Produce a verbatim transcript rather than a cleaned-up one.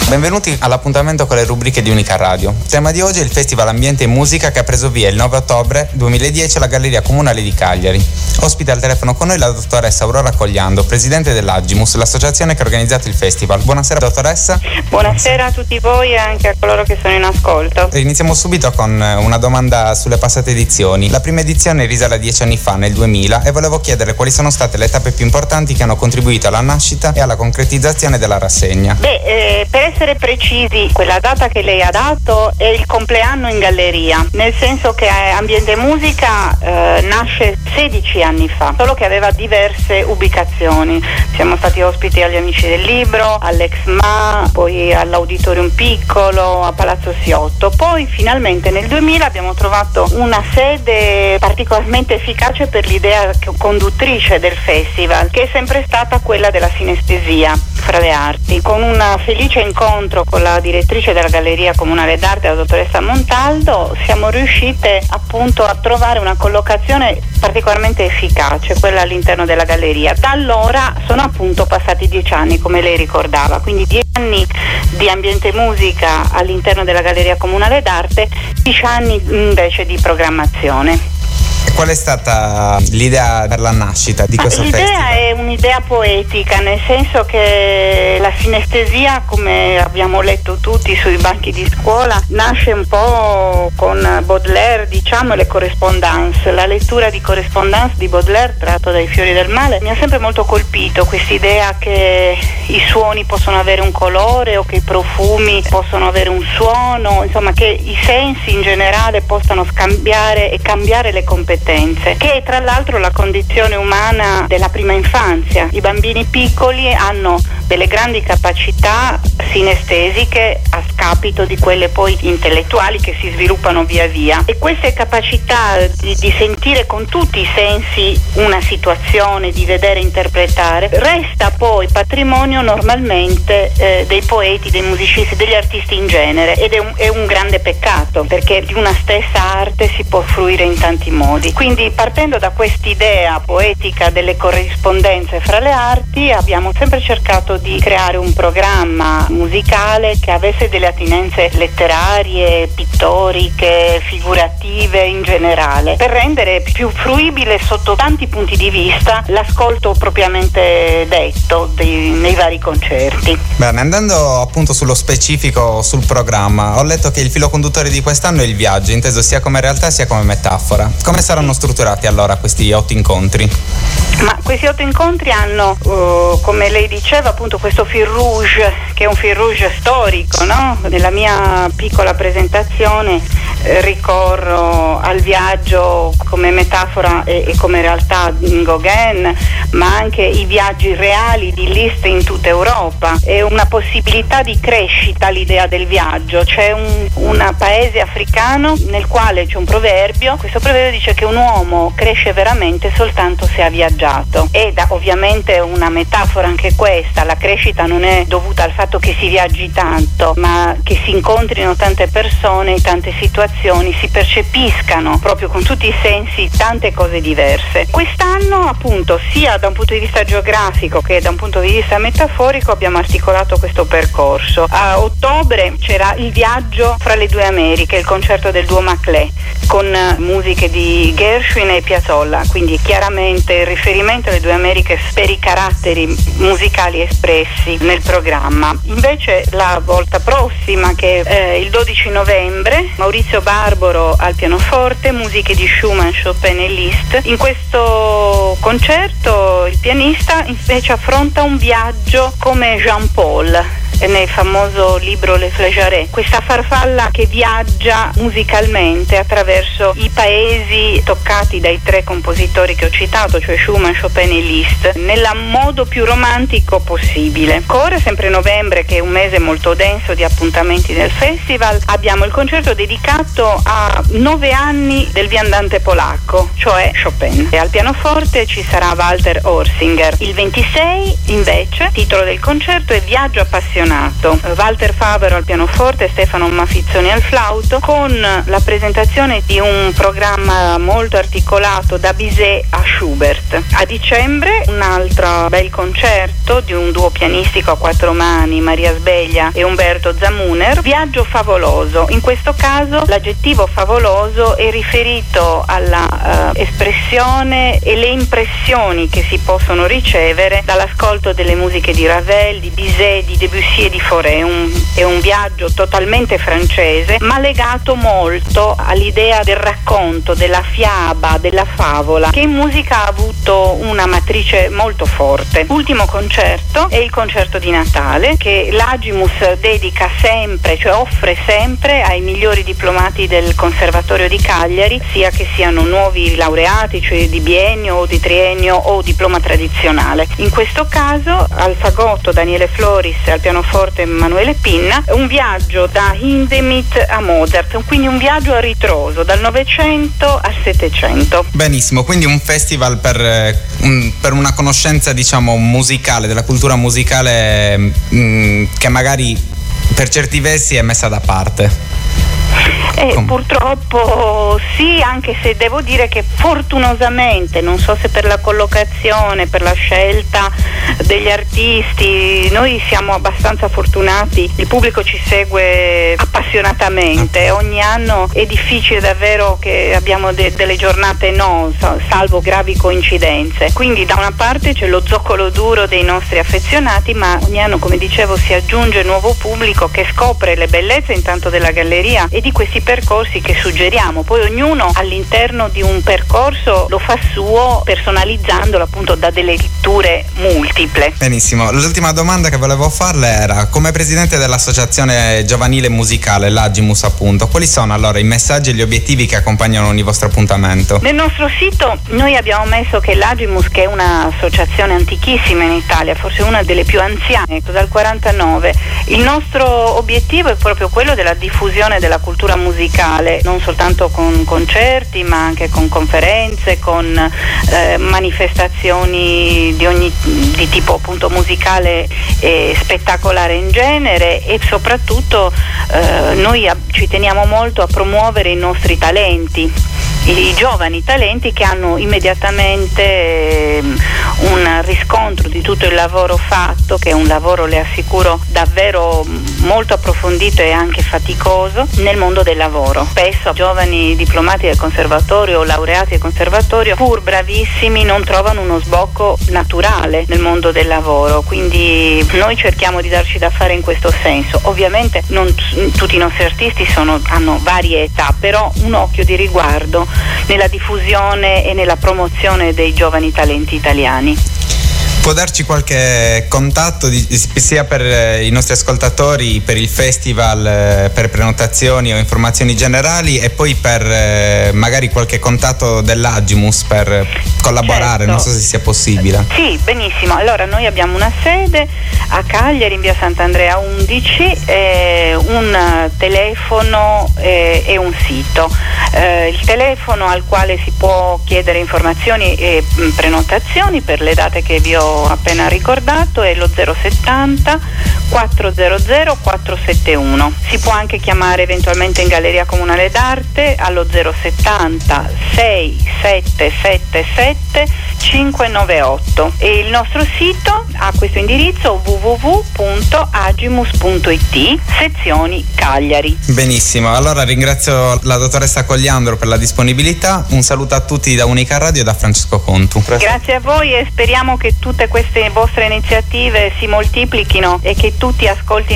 Benvenuti all'appuntamento con le rubriche di Unica Radio. Il tema di oggi è il Festival Ambiente e Musica che ha preso via il nove ottobre duemiladieci alla Galleria Comunale di Cagliari. Ospite al telefono con noi la dottoressa Aurora Cogliando, presidente dell'Agimus, l'associazione che ha organizzato il festival. Buonasera dottoressa. Buonasera a tutti voi e anche a coloro che sono in ascolto. Iniziamo subito con una domanda sulle passate edizioni. La prima edizione risale a dieci anni fa, nel duemila, e volevo chiedere quali sono state le tappe più importanti che hanno contribuito alla nascita e alla concretizzazione della rassegna. Beh, eh, per essere precisi, quella data che lei ha dato è il compleanno in galleria, nel senso che Ambiente e Musica eh, nasce sedici anni fa, solo che aveva diverse ubicazioni. Siamo stati ospiti agli Amici del Libro, all'Ex M A, poi all'Auditorium Piccolo, a Palazzo Siotto. Poi finalmente nel duemila abbiamo trovato una sede particolarmente efficace per l'idea conduttrice del festival, che è sempre stata quella della sinestesia fra le arti. Con un felice incontro con la direttrice della Galleria Comunale d'Arte, la dottoressa Montaldo, siamo riuscite appunto a trovare una collocazione particolarmente efficace, quella all'interno della galleria. Da allora sono appunto passati dieci anni, come lei ricordava, quindi dieci anni di Ambiente e Musica all'interno della Galleria Comunale d'Arte, dieci anni invece di programmazione. Qual è stata l'idea per la nascita di questo l'idea festival? L'idea è un'idea poetica, nel senso che la sinestesia, come abbiamo letto tutti sui banchi di scuola, nasce un po' con Baudelaire, diciamo, e le correspondance. La lettura di correspondance di Baudelaire, tratto dai Fiori del Male, mi ha sempre molto colpito quest'idea che i suoni possono avere un colore o che i profumi possono avere un suono, insomma che i sensi in generale possano scambiare e cambiare le competenze, che è tra l'altro la condizione umana della prima infanzia. I bambini piccoli hanno delle grandi capacità sinestesiche a scapito di quelle poi intellettuali che si sviluppano via via, e queste capacità di, di sentire con tutti i sensi una situazione, di vedere e interpretare, resta poi patrimonio normalmente eh, dei poeti, dei musicisti, degli artisti in genere, ed è un, è un grande peccato, perché di una stessa arte si può fruire in tanti modi. Quindi, partendo da quest'idea poetica delle corrispondenze fra le arti, abbiamo sempre cercato di creare un programma musicale che avesse delle attinenze letterarie, pittoriche, figurative in generale, per rendere più fruibile sotto tanti punti di vista l'ascolto propriamente detto dei, nei vari concerti. Bene, andando appunto sullo specifico, sul programma, ho letto che il filo conduttore di quest'anno è il viaggio, inteso sia come realtà sia come metafora. Come saranno strutturati allora questi otto incontri? Ma questi otto incontri hanno, uh, come lei diceva, appunto questo fil rouge, che è un fil rouge storico, no? Nella mia piccola presentazione eh, ricorro al viaggio come metafora e, e come realtà in Gauguin, ma anche i viaggi reali di Liszt in tutta Europa. È una possibilità di crescita l'idea del viaggio. C'è un un paese africano nel quale c'è un proverbio. Questo proverbio dice che un uomo cresce veramente soltanto se ha viaggiato, ed ovviamente una metafora anche questa. La crescita non è dovuta al fatto che si viaggi tanto, ma che si incontrino tante persone in tante situazioni, si percepiscano proprio con tutti i sensi tante cose diverse. Quest'anno, appunto, sia da un punto di vista geografico che da un punto di vista metaforico, abbiamo articolato questo percorso. A ottobre c'era il viaggio fra le due Americhe, il concerto del duo Maclé, con musiche di Gershwin e Piazzolla, quindi chiaramente il riferimento alle due Americhe per i caratteri musicali espressi nel programma. Invece la volta prossima, che è eh, il dodici novembre, Maurizio Barbaro al pianoforte, musiche di Schumann, Chopin e Liszt. In questo concerto il pianista invece affronta un viaggio come Jean Paul nel famoso libro Le Flégeries, questa farfalla che viaggia musicalmente attraverso i paesi toccati dai tre compositori che ho citato, cioè Schumann, Chopin e Liszt, nel modo più romantico possibile. Corre sempre novembre, che è un mese molto denso di appuntamenti del festival, abbiamo il concerto dedicato a nove anni del viandante polacco, cioè Chopin, e al pianoforte ci sarà Walter Orsinger. Il ventisei invece, titolo del concerto è Viaggio appassionato, appassionato. Walter Favero al pianoforte e Stefano Maffizzoni al flauto, con la presentazione di un programma molto articolato da Bizet a Schubert. A dicembre un altro bel concerto di un duo pianistico a quattro mani, Maria Sbeglia e Umberto Zamuner, Viaggio favoloso. In questo caso l'aggettivo favoloso è riferito alla uh, espressione e le impressioni che si possono ricevere dall'ascolto delle musiche di Ravel, di Bizet, di Debussy e di Fauré. È un, è un viaggio totalmente francese, ma legato molto all'idea del racconto, della fiaba, della favola, che in musica ha avuto una matrice molto forte. L'ultimo concerto è il concerto di Natale, che l'Agimus dedica sempre, cioè offre sempre ai migliori diplomati del Conservatorio di Cagliari, sia che siano nuovi laureati, cioè di biennio o di triennio o diploma tradizionale. In questo caso al fagotto Daniele Floris, al pianoforte Emanuele Pinna, un viaggio da Hindemith a Mozart, quindi un viaggio a ritroso dal Novecento al Settecento. Benissimo, quindi un festival per, un, per una conoscenza, diciamo, musicale, della cultura musicale mh, che magari per certi versi è messa da parte. Eh, purtroppo sì, anche se devo dire che fortunosamente, non so se per la collocazione, per la scelta degli artisti, noi siamo abbastanza fortunati, il pubblico ci segue appassionatamente, ogni anno è difficile davvero che abbiamo de- delle giornate no, salvo gravi coincidenze, quindi da una parte c'è lo zoccolo duro dei nostri affezionati, ma ogni anno, come dicevo, si aggiunge nuovo pubblico che scopre le bellezze intanto della galleria e di questi percorsi che suggeriamo. Poi ognuno all'interno di un percorso lo fa suo, personalizzandolo appunto da delle letture multiple. Benissimo, l'ultima domanda che volevo farle era: come presidente dell'associazione giovanile musicale, l'Agimus appunto, quali sono allora i messaggi e gli obiettivi che accompagnano ogni vostro appuntamento? Nel nostro sito noi abbiamo messo che l'Agimus, che è un'associazione antichissima in Italia, forse una delle più anziane, dal quarantanove, il nostro obiettivo è proprio quello della diffusione della cultura musicale, non soltanto con concerti ma anche con conferenze, con eh, manifestazioni di ogni di tipo appunto musicale e spettacolare in genere, e soprattutto eh, noi a, ci teniamo molto a promuovere i nostri talenti, i giovani talenti che hanno immediatamente eh, un riscontro di tutto il lavoro fatto, che è un lavoro, le assicuro, davvero molto approfondito e anche faticoso nel mondo del lavoro. Spesso giovani diplomati del conservatorio o laureati del conservatorio, pur bravissimi, non trovano uno sbocco naturale nel mondo del lavoro, quindi noi cerchiamo di darci da fare in questo senso. Ovviamente non t- tutti i nostri artisti sono, hanno varie età, però un occhio di riguardo nella diffusione e nella promozione dei giovani talenti italiani. Può darci qualche contatto di, sia per i nostri ascoltatori, per il festival, per prenotazioni o informazioni generali, e poi per magari qualche contatto dell'Agimus per collaborare? Certo. Non so se sia possibile. Sì, benissimo. Allora noi abbiamo una sede a Cagliari in via Sant'Andrea undici, eh, un telefono eh, e un sito. Eh, il telefono al quale si può chiedere informazioni e mh, prenotazioni per le date che vi ho appena ricordato è lo zero settanta quattrocento quattrocentosettantuno. Si può anche chiamare eventualmente in Galleria Comunale d'Arte allo zero settanta sei sette sette sette cinque nove otto, e il nostro sito ha questo indirizzo: w w w punto agimus punto i t, sezioni Cagliari. Benissimo, allora ringrazio la dottoressa Cogliandro per la disponibilità. Un saluto a tutti da Unica Radio e da Francesco Contu. Grazie a voi e speriamo che tutte queste vostre iniziative si moltiplichino e che tutti ascoltino